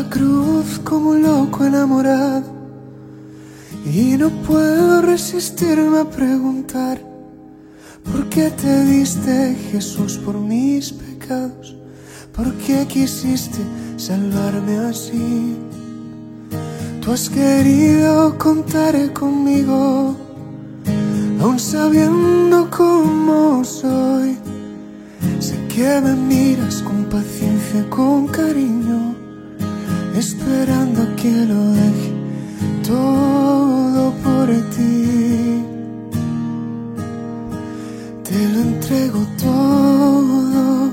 cruz como un loco enamorado y no puedo resistirme a preguntar ¿por qué te diste, Jesús, por mis pecados? ¿Por qué quisiste salvarme así? Tú has querido contar conmigo, aun sabiendo cómo soy. Sé que me miras con paciencia, con cariño, esperando que lo deje todo por ti. Te lo entrego todo,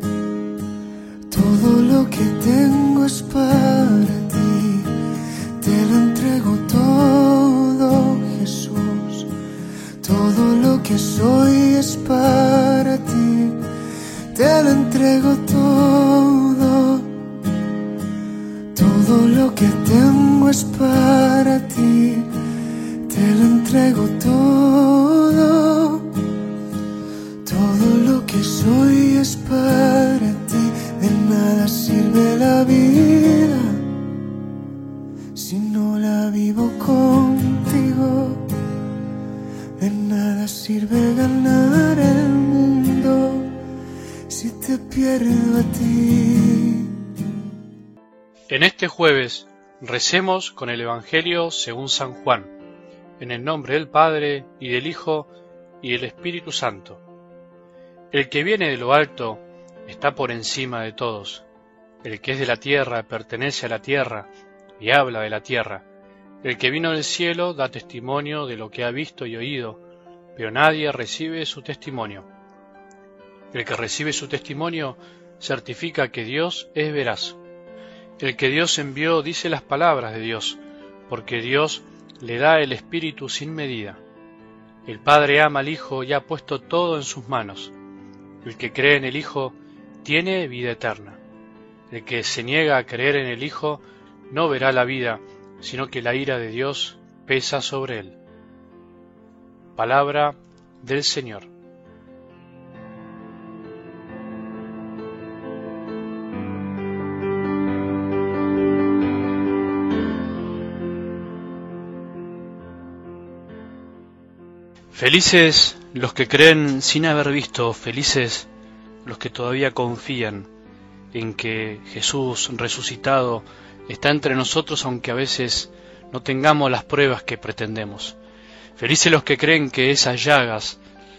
todo lo que tengo es para ti. Te lo entrego todo, Jesús, todo lo que soy es para ti. Te lo entrego todo, todo lo que tengo es para ti. Te lo entrego todo, todo lo que soy es para ti. De nada sirve la vida si no la vivo contigo. De nada sirve ganar el mundo si te pierdo a ti. En este jueves recemos con el Evangelio según San Juan, en el nombre del Padre, y del Hijo, y del Espíritu Santo. El que viene de lo alto está por encima de todos. El que es de la tierra pertenece a la tierra y habla de la tierra. El que vino del cielo da testimonio de lo que ha visto y oído, pero nadie recibe su testimonio. El que recibe su testimonio certifica que Dios es veraz. El que Dios envió dice las palabras de Dios, porque Dios le da el Espíritu sin medida. El Padre ama al Hijo y ha puesto todo en sus manos. El que cree en el Hijo tiene vida eterna. El que se niega a creer en el Hijo no verá la vida, sino que la ira de Dios pesa sobre él. Palabra del Señor. Felices los que creen sin haber visto, felices los que todavía confían en que Jesús resucitado está entre nosotros, aunque a veces no tengamos las pruebas que pretendemos. Felices los que creen que esas llagas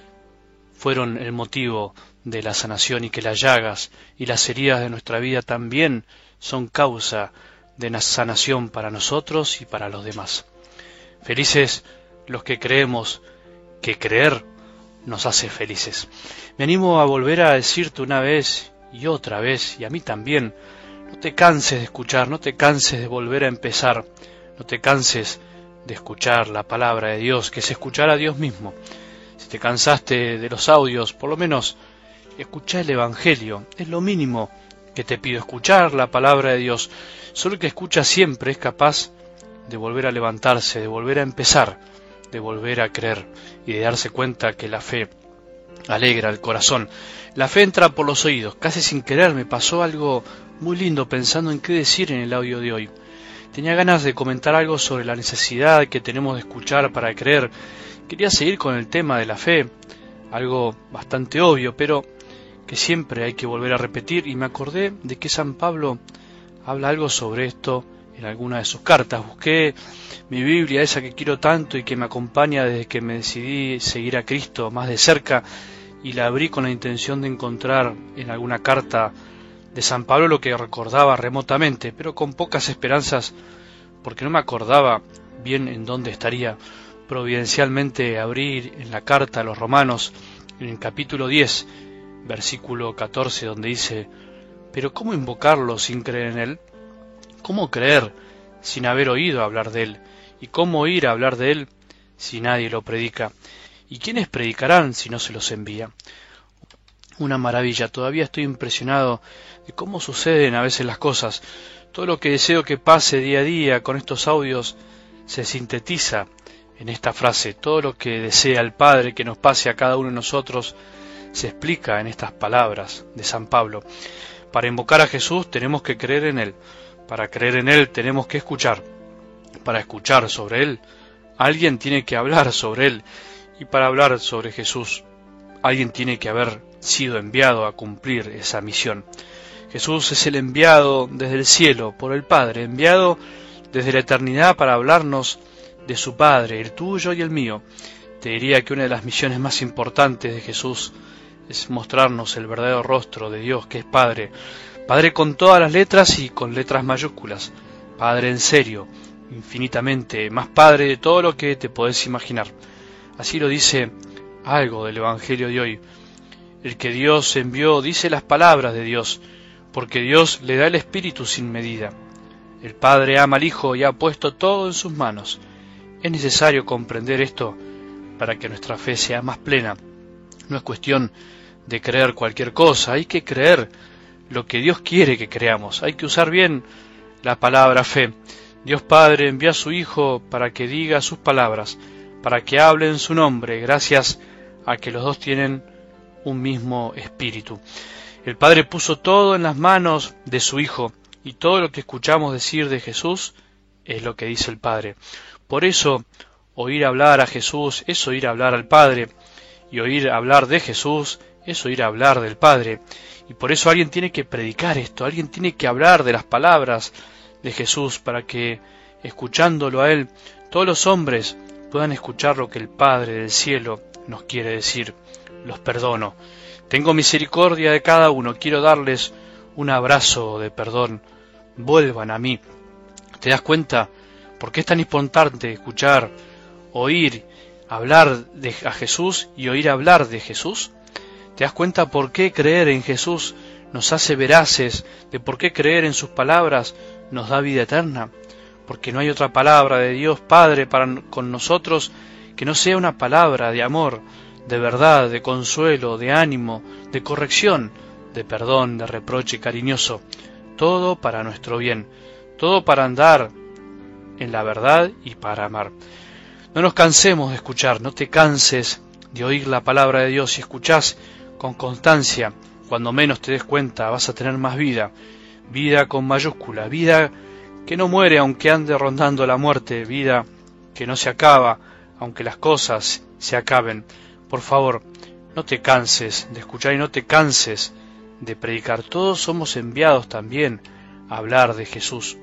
fueron el motivo de la sanación y que las llagas y las heridas de nuestra vida también son causa de una sanación para nosotros y para los demás. Felices los que creemos que creer nos hace felices. Me animo a volver a decirte una vez y otra vez, y a mí también, no te canses de escuchar, no te canses de volver a empezar, no te canses de escuchar la palabra de Dios, que es escuchar a Dios mismo. Si te cansaste de los audios, por lo menos escuchá el Evangelio, es lo mínimo que te pido, escuchar la palabra de Dios. Solo el que escucha siempre es capaz de volver a levantarse, de volver a empezar, de volver a creer y de darse cuenta que la fe alegra el corazón. La fe entra por los oídos. Casi sin querer me pasó algo muy lindo pensando en qué decir en el audio de hoy. Tenía ganas de comentar algo sobre la necesidad que tenemos de escuchar para creer. Quería seguir con el tema de la fe, algo bastante obvio, pero que siempre hay que volver a repetir, y me acordé de que San Pablo habla algo sobre esto en alguna de sus cartas. Busqué mi Biblia, esa que quiero tanto y que me acompaña desde que me decidí seguir a Cristo más de cerca, y la abrí con la intención de encontrar en alguna carta de San Pablo lo que recordaba remotamente, pero con pocas esperanzas, porque no me acordaba bien en dónde estaría. Providencialmente abrí en la carta a los Romanos, en el capítulo 10, versículo 14, donde dice: «Pero ¿cómo invocarlo sin creer en él? ¿Cómo creer sin haber oído hablar de él? ¿Y cómo oír hablar de él si nadie lo predica? ¿Y quiénes predicarán si no se los envía?». Una maravilla. Todavía estoy impresionado de cómo suceden a veces las cosas. Todo lo que deseo que pase día a día con estos audios se sintetiza en esta frase. Todo lo que desea el Padre que nos pase a cada uno de nosotros se explica en estas palabras de San Pablo. Para invocar a Jesús tenemos que creer en Él. Para creer en Él tenemos que escuchar. Para escuchar sobre Él, alguien tiene que hablar sobre Él. Y para hablar sobre Jesús, alguien tiene que haber sido enviado a cumplir esa misión. Jesús es el enviado desde el cielo por el Padre, enviado desde la eternidad para hablarnos de su Padre, el tuyo y el mío. Te diría que una de las misiones más importantes de Jesús es mostrarnos el verdadero rostro de Dios, que es Padre. Padre con todas las letras y con letras mayúsculas. Padre en serio, infinitamente más Padre de todo lo que te podés imaginar. Así lo dice algo del Evangelio de hoy. El que Dios envió dice las palabras de Dios, porque Dios le da el Espíritu sin medida. El Padre ama al Hijo y ha puesto todo en sus manos. Es necesario comprender esto para que nuestra fe sea más plena. No es cuestión de creer cualquier cosa, hay que creer lo que Dios quiere que creamos. Hay que usar bien la palabra fe. Dios Padre envía a su Hijo para que diga sus palabras, para que hable en su nombre, gracias a que los dos tienen un mismo espíritu. El Padre puso todo en las manos de su Hijo, y todo lo que escuchamos decir de Jesús es lo que dice el Padre. Por eso, oír hablar a Jesús es oír hablar al Padre, y oír hablar de Jesús es oír hablar del Padre. Y por eso alguien tiene que predicar esto, alguien tiene que hablar de las palabras de Jesús, para que, escuchándolo a Él, todos los hombres puedan escuchar lo que el Padre del cielo nos quiere decir. Los perdono. Tengo misericordia de cada uno. Quiero darles un abrazo de perdón. Vuelvan a mí. ¿Te das cuenta por qué es tan importante escuchar, oír, hablar a Jesús y oír hablar de Jesús? ¿Te das cuenta por qué creer en Jesús nos hace veraces, de por qué creer en sus palabras nos da vida eterna? Porque no hay otra palabra de Dios Padre con nosotros que no sea una palabra de amor, de verdad, de consuelo, de ánimo, de corrección, de perdón, de reproche cariñoso. Todo para nuestro bien, todo para andar en la verdad y para amar. No nos cansemos de escuchar, no te canses de oír la palabra de Dios. Si escuchás con constancia, cuando menos te des cuenta vas a tener más vida, vida con mayúscula, vida que no muere aunque ande rondando la muerte, vida que no se acaba aunque las cosas se acaben. Por favor, no te canses de escuchar y no te canses de predicar. Todos somos enviados también a hablar de Jesús.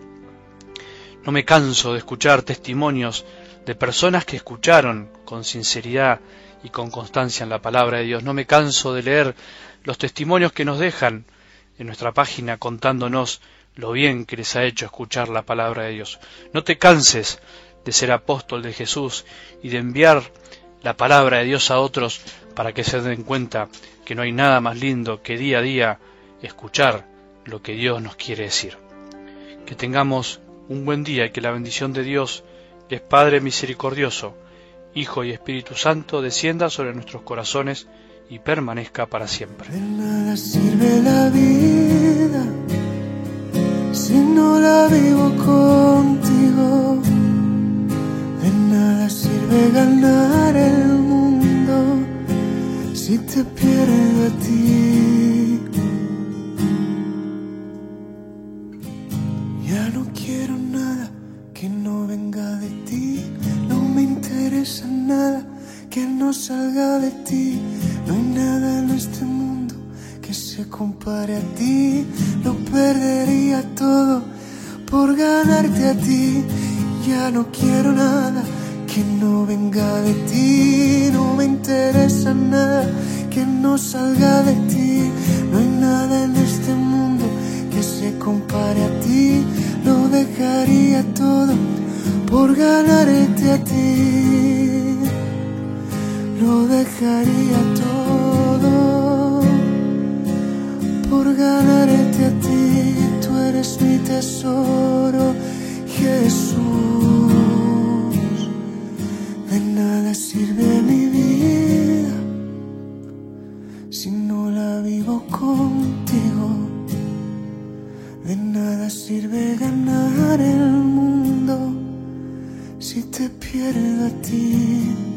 No me canso de escuchar testimonios de personas que escucharon con sinceridad y con constancia en la palabra de Dios. No me canso de leer los testimonios que nos dejan en nuestra página contándonos lo bien que les ha hecho escuchar la palabra de Dios. No te canses de ser apóstol de Jesús y de enviar la palabra de Dios a otros para que se den cuenta que no hay nada más lindo que día a día escuchar lo que Dios nos quiere decir. Que tengamos un buen día y que la bendición de Dios, que es Padre misericordioso, Hijo y Espíritu Santo, descienda sobre nuestros corazones y permanezca para siempre. De nada sirve la vida si no la vivo contigo. De nada sirve ganar el mundo si te pierdo a ti. Ya no quiero nada que no venga de ti. No me interesa nada que no salga de ti. No hay nada en este mundo que se compare a ti. Lo perdería todo por ganarte a ti. Ya no quiero nada que no venga de ti. No me interesa nada que no salga de ti. No hay nada en este mundo que se compare a ti. Lo dejaría todo por ganarte a ti. Lo dejaría todo por ganarte a ti. Tú eres mi tesoro, Jesús. De nada sirve mi vida si no la vivo contigo. De nada sirve ganar el mundo si te pierdo a ti.